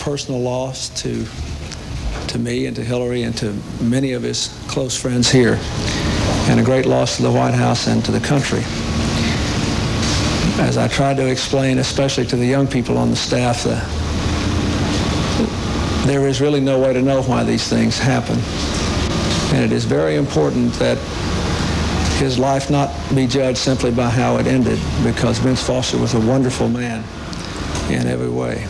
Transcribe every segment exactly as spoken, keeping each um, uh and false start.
personal loss to, to me and to Hillary and to many of his close friends here, and a great loss to the White House and to the country. As I tried to explain, especially to the young people on the staff, the, there is really no way to know why these things happen. And it is very important that his life not be judged simply by how it ended, because Vince Foster was a wonderful man in every way.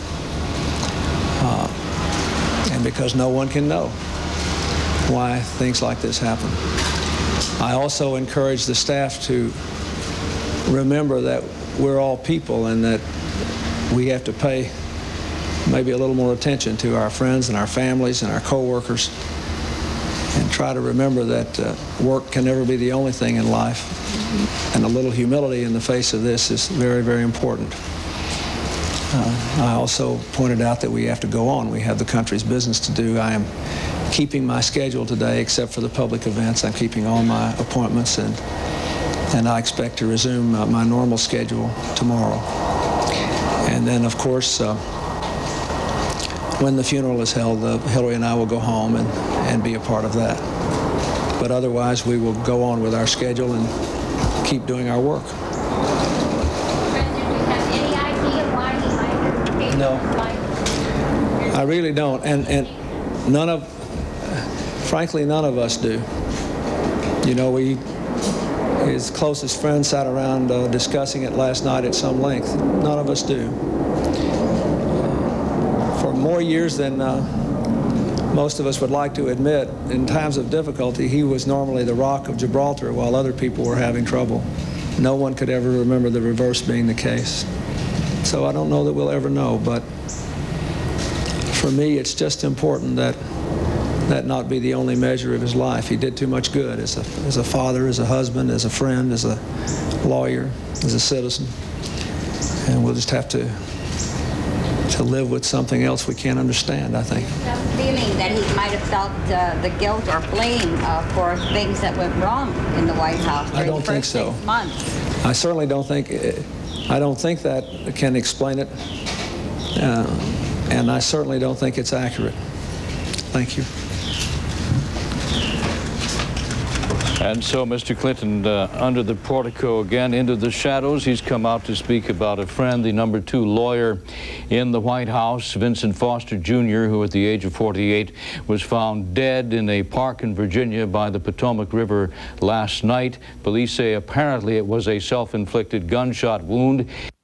Uh, and because no one can know why things like this happen. I also encourage the staff to remember that we're all people and that we have to pay maybe a little more attention to our friends and our families and our co-workers, and try to remember that uh, work can never be the only thing in life, and a little humility in the face of this is very, very important. Uh, I also pointed out that we have to go on. We have the country's business to do. I am keeping my schedule today, except for the public events. I'm keeping all my appointments, and, and I expect to resume uh, my normal schedule tomorrow. And then, of course, uh, when the funeral is held, uh, Hillary and I will go home and, and be a part of that. But otherwise, we will go on with our schedule and keep doing our work. President, do you have any idea why he might have No. life? I really don't, and, and none of, frankly, none of us do. You know, we, his closest friends sat around uh, discussing it last night at some length. None of us do. For more years than uh, most of us would like to admit, in times of difficulty, he was normally the rock of Gibraltar while other people were having trouble. No one could ever remember the reverse being the case. So I don't know that we'll ever know, but for me, it's just important that that not be the only measure of his life. He did too much good as a, as a father, as a husband, as a friend, as a lawyer, as a citizen. And we'll just have to to live with something else we can't understand, I think. Feeling that he might have felt uh, the guilt or blame uh, for things that went wrong in the White House during I don't the first think so. six months. I certainly don't think, I don't think that can explain it, uh, and I certainly don't think it's accurate. Thank you. And so, Mister Clinton, uh, under the portico again, into the shadows, he's come out to speak about a friend, the number two lawyer in the White House, Vincent Foster Junior, who at the age of forty-eight was found dead in a park in Virginia by the Potomac River last night. Police say apparently it was a self-inflicted gunshot wound.